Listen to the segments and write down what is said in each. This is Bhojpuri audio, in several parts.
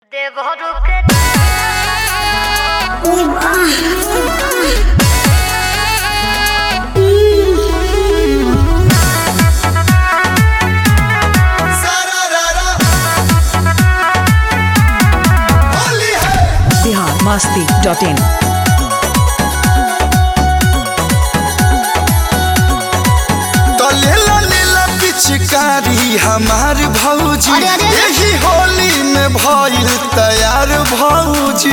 biharmasti.in पिचकारी हमार भौजी यही होली में भइल तैयार भौजी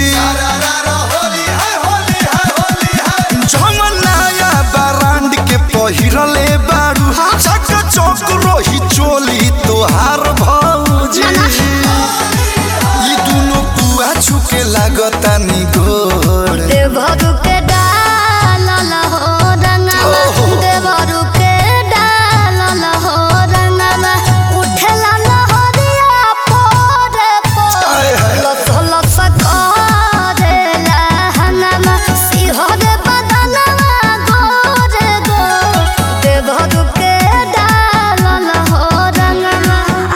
जमनाया ब्रांड के पहिरले बारू चक चौक रोही चोली तोहार भौजी ई दुनो पुआ छुके लागता नि गोर देवरू के डाल हो रंगवा देवरू के डाल हो रंगवा उठला लहरिया पोरे पोरे लस लस करेला हनमा सिहरे बदनवा गोरे गो देवरू के डाल हो रंगवा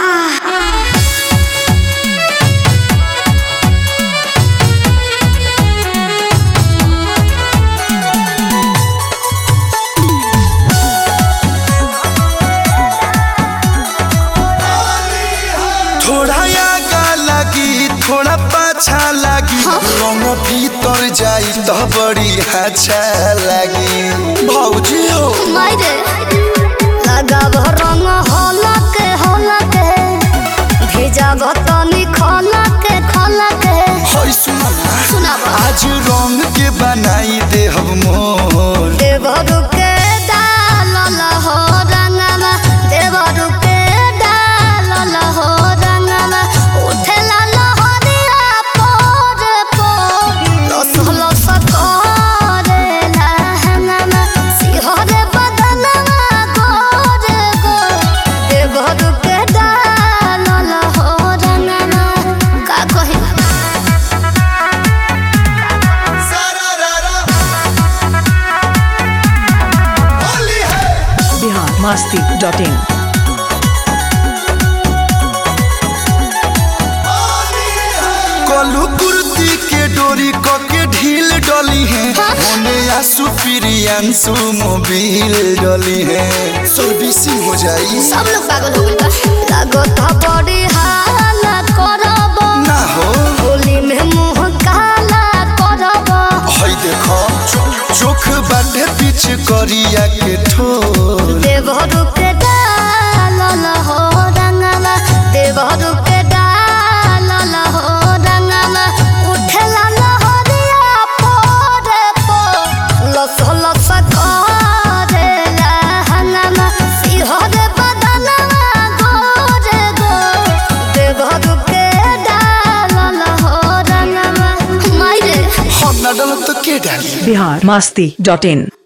थोड़ा आगा लगी थोड़ा पाछा लगी रंग भीतर जाई तो बड़ी अच्छा लगी भौजी हो मायरे लगाव रंग हलक भेजाब तनी खलक होय सुना सुनाब आज रंग के बनाई दे हम मोर देवरू के डाल हो रंगवा देवरू के डाल हो रंगवा उठला लहरिया पोरे पोरे लस लस करेला हनमा सिहरे बदनवा गोरे गो देवरू के डाल हो रंगवा का कही biharmasti.in कलू कुर्ती के डोरी क के ढील डली है होने आसु प्रियांशु मोबिल डली है सर्विसिंग हो जाई सब लोग पागल हो गइल बा लागत बड़ी हाला करब ना हो होली में मुंह काला करब हई देखो चोख बाटे पीछ करिया के ठोर देवरू के डाल हो रंगवा देवरू के डाल हो रंगवा उठला लहरिया पोरे पोरे लस लस करेला हनमा सिहरे बदनवा गोरे गो देवरू के डाल हो रंगवा मायरे हम ना डल तो के डाली biharmasti.in